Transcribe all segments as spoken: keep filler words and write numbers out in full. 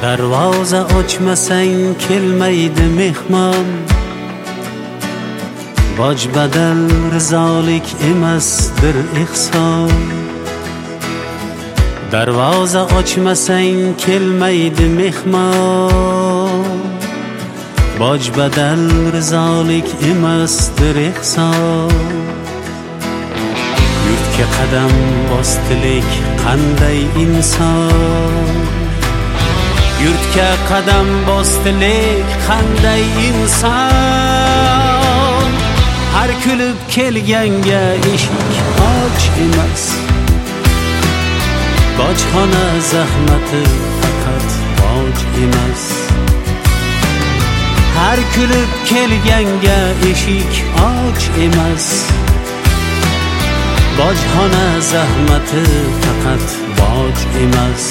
darvoza ochmasang kelmaydi mehmon. Boj badal rizolik emasdir ehson. Darvoza ochmasang kelmaydi mehmon. Boj badal rizolik emasdir ehson. Yurtga qadam bosdilik qanday inson. Yurtga qadam bosdilik qanday inson. Har kulib kelganga eshik och emas. Bojxona zahmati faqat boj emas. Har kulib kelganga eshik och emas. Bojxona zahmati faqat boj emas.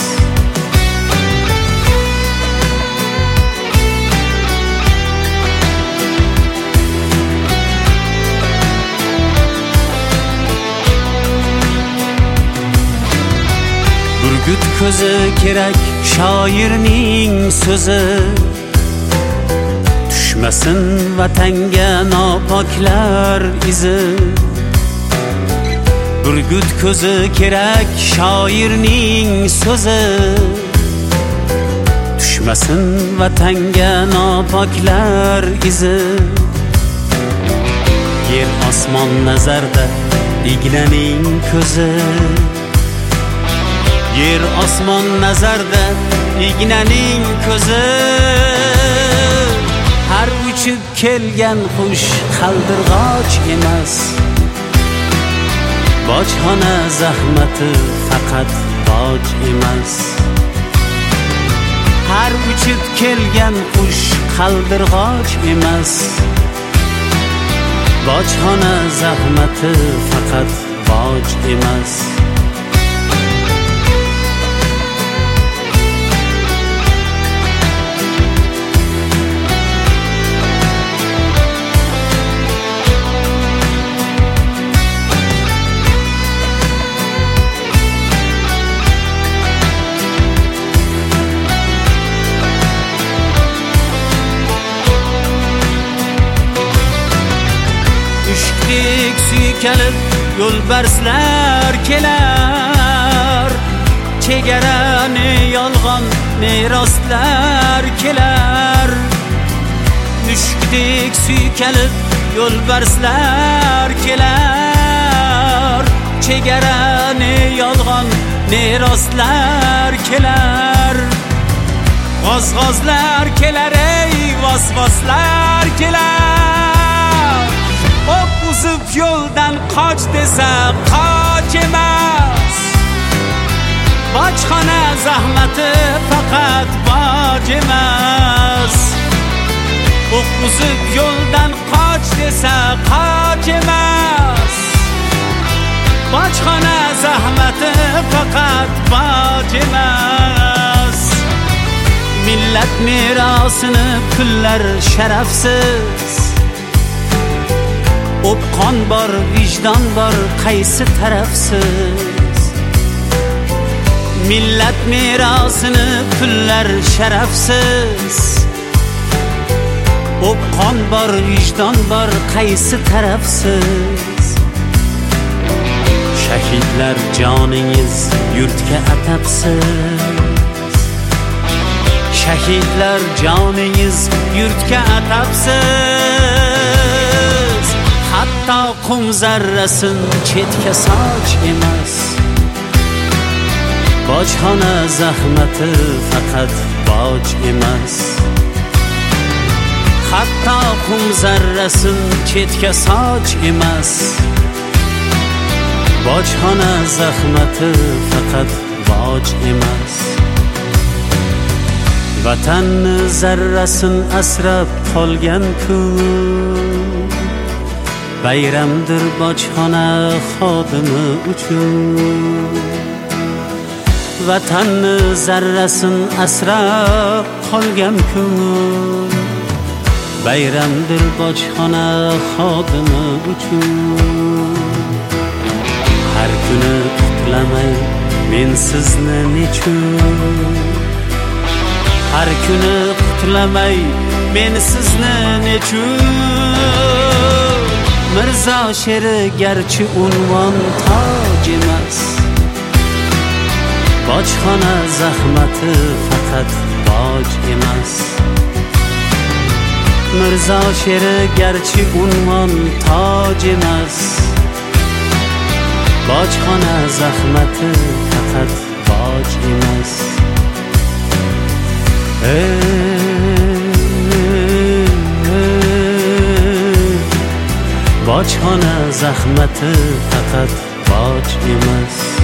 Burgut ko'zi kerak shoirning so'zi. Tushmasin vatanga nopoklar izi. Burgut ko'zi kerak shoirning so'zi. Tushmasin vatanga nopoklar izi. Yer osmon nazarda ignaning ko'zi. Yer osmon nazarda ignaning ko'zi. Har uchib kelgan qush qaldirg'och emas. Bojxona zahmati faqat boj emas. Har uchib kelgan qush qaldirg'och emas. Bojxona zahmati faqat boj emas. Mushukdek suykalib yo'lbarslar kelar. Chegarani yolg'on ne rostlar kelar. Mushukdek suykalib yo'lbarslar kelar. Chegarani yolg'on ne rostlar kelar. G'oz-g'ozlar kelar, ey vos-voslar kelar. O'q uzib yo'ldan qoch desa qoch emas. Bojxona zahmati faqat boj emas. O'q uzib yo'ldan qoch desa qoch emas. Bojxona zahmati faqat boj emas. Millat merosini pullar sharafsiz. O'pqon bor, vijdon bor, qaysi tarafsiz? Millat merosini pullar sharafsiz. O'pqon bor, vijdon bor, qaysi tarafsiz? Shahidlar joningiz yurtga atapsiz. Shahidlar joningiz yurtga atapsiz. Hatto qum zarrasin chetga soch emas. Bojxona zahmati faqat boj emas. Hatto qum zarrasin chetga soch emas. Bojxona zahmati faqat boj emas. Vatanni zarrasin asrab qolgan kun. Bayramdir bojxona xodimi uchun. Vatanni zarrasin asrab qolgan kun. Bayramdir bojxona xodimi uchun. Har kuni qutlamay men sizni nechun. har kuni qutlamay men sizni nechun. Mirzo she'ri garchi unvon toj emas, bojxona zahmati faqat boj emas. Mirzo she'ri garchi unvon toj emas, bojxona zahmati faqat boj emas. Bojxona zahmati faqat boj emas.